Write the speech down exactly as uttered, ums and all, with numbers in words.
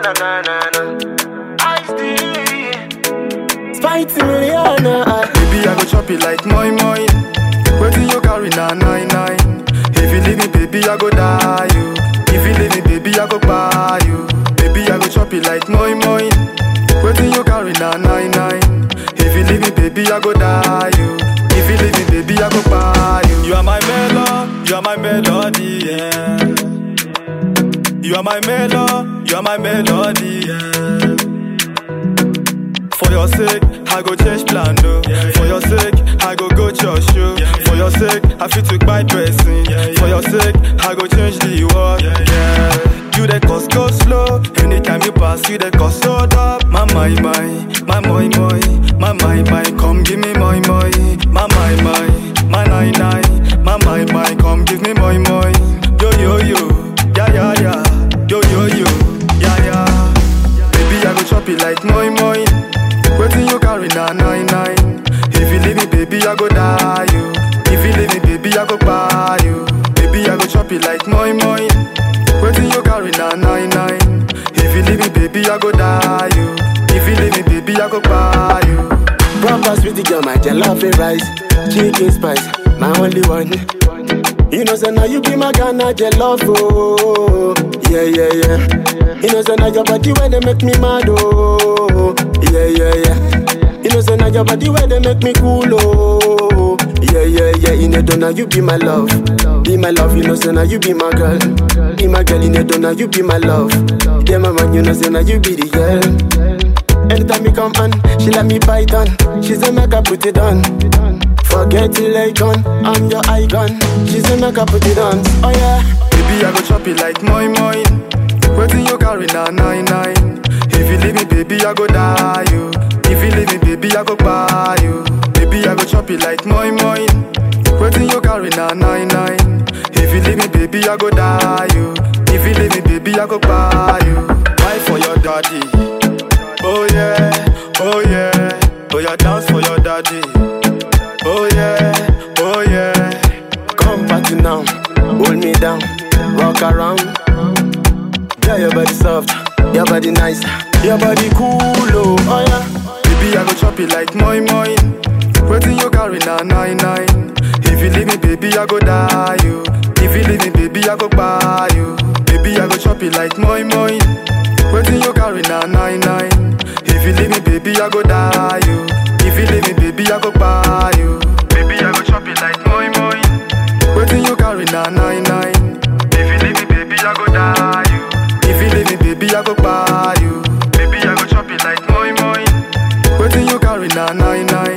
na na na na. Ice tea. Spicy Rihanna. Baby, I go chop it like moi moi. Waiting you carry na nine nine. If you leave me, baby, I go die you. If you leave me, baby, I go buy you. Baby, I go chop it like moi moi. Waiting you carry na nine nine. If you leave me, baby, I go die you. If you leave me, baby, I go buy you. You are my melody, you are my melody, yeah. You are my melody, you are my melody, yeah. For your sake, I go change plan, no. For your sake, I go go church, show. For your sake, I feel to buy dressing. For your sake, I go change the world, yeah. You the cost go slow. Anytime you pass, you the cost so up. My my my, my my my, my my my, come give me my my, my my my, my nine nine, my my my, come give me my my. Yo yo yo, yeah yeah yeah, yo yo yo, yeah yeah. Baby, I go chop it like moi moi. Waiting you carry na nine nine. If you leave me, baby, I go die you. If you leave me, baby, I go buy you. Baby, I go chop it like moi moi. Waiting you carry na nine nine. If you leave me, baby, I go die you. If you leave me, baby, I go buy you. Proper sweetie girl, my jollof rice, chicken spice, my only one. You know, say now you be my Ghana jollof, oh. Yeah, yeah, yeah. You know, say now your body where they make me mad, oh. Yeah, yeah, yeah. You know, say now your body where they make me cool, oh. Yeah, yeah, yeah. You know, now you be my love. Be my love, you know, say now you be my girl. Be my girl, you know, now you be my love. Yeah, my man, you know, say now you be the girl. Anytime you come on, she let me bite on. She say make I put it on. Forget it like on, I'm your icon. She say make I put it on. Oh yeah. Baby, I go chop it like moi moi. Waiting you carry na nine nine. If you leave me, baby, I go die you. If you leave me, baby, I go buy you. Baby, I go chop it like moi moi. Waiting you carry na nine nine. If you leave me, baby, I go die you. If you leave me, baby, I go buy you. Buy for your daddy. Oh yeah, oh yeah. Oh yeah, dance for your daddy. Oh yeah, oh yeah. Come party now, hold me down, rock around. Yeah, your body soft, your body nice, your body cool, oh, oh yeah. Baby, I go chop it like moi moi. Waiting you carry na nine nine. If you leave me, baby, I go die you. If you leave me, baby, I go buy you. Baby, I go chop it like moi moi. Waiting you carry na nine nine. If you leave me, baby, I go die you. If you leave me, baby, I go buy you. Baby, I go chop it like moi moi. Waiting you carry na nine nine. If you leave me, baby, I go die you. If you leave me, baby, I go buy you. Baby, I go chop it like moi moi. Waiting you carry na nine nine.